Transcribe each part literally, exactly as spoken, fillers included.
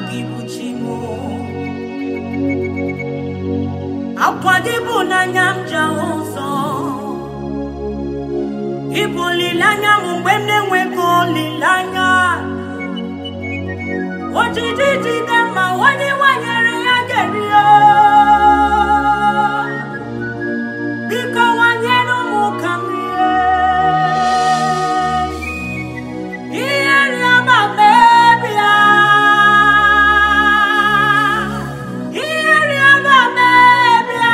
gibuchimo akwadibu na nyamja uzo ibu lilanya mgbe m na-enweghị olileanya ojijiji dị mma onye wanyere ya gerio biko wanyere ụmụ ka m rie ihe rịọba mebia ihe rịọba mebia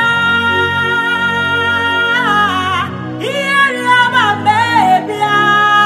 ihe rịọba mebia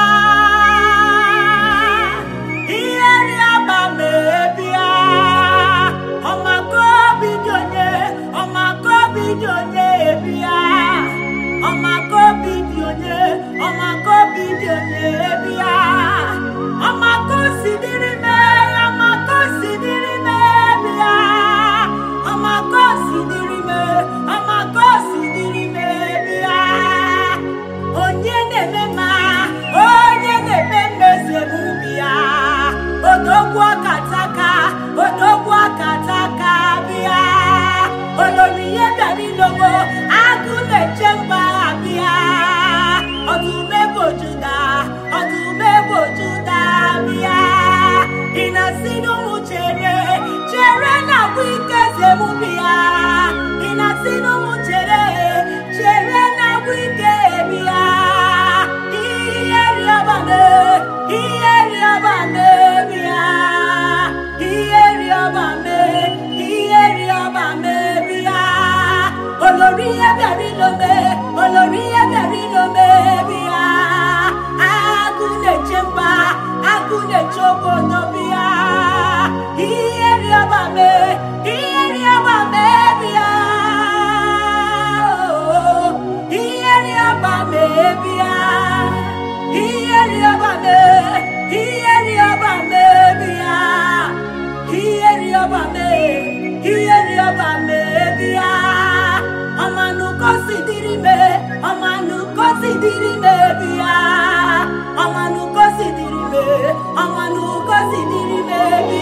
ihe rịọba mebia ọmako bidonye ọmako bidonye bia ọmako bidonye ọmako bidonye bia ọmako sidiri me ọmako sidiri me bia ọmako sidiri me ọmako sidiri me bia onye na-eme ma onye na-eme mmezemu bia odogwu akataka odogwu akataka bia oloriye bịara ilogo agụ na-eche mba bịa ọdụmegbo juda ọdụmegbo juda bịa ị na-asị n'ụmụ chere chere na-agwụ ike zemu bịa ị na-asị n'ụmụ chere chere na-agwụ ike bịa ihe rịọba me ihe rịọba me bịa ihe rịọba me ihe rịọba me bịa olórí ẹbẹ̀rí ló mẹ́ olórí ẹbẹ̀rí ló mẹ́ bíyà agúnlẹ̀ jẹ́mbà agúnlẹ̀ jókòó tó bíyà iye rí ọba mẹ́ iye rí ọba mẹ́ bíyà iye rí ọba mẹ́ bíyà iye rí ọba mẹ́ iye rí ọba mẹ́ bíyà iye rí ọba mẹ́ iye rí ọba mẹ́ bíyà. Ọmanu kosi diri me, ọmanu kosi diri me bia. Ọmanu kosi diri me, ọmanu kosi diri me bia.